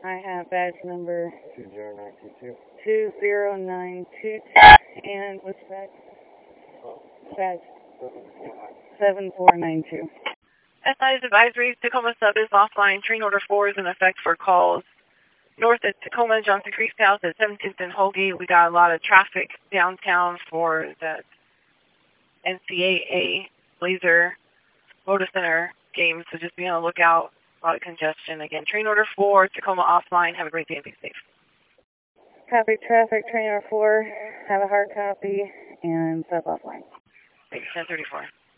I have badge number 20922 and what's badge? Badge 7492. SI's advisory, Tacoma sub is offline. Train order 4 is in effect for calls north at Tacoma, Johnson Creek South at 17th and Hoagie. We got a lot of traffic downtown for that NCAA Blazer Motor Center game, so just be on the lookout. A lot of congestion. Again, train order 4, Tacoma offline. Have a great day and be safe. Copy traffic, train order 4. Have a hard copy and sub offline. Thanks, 1034.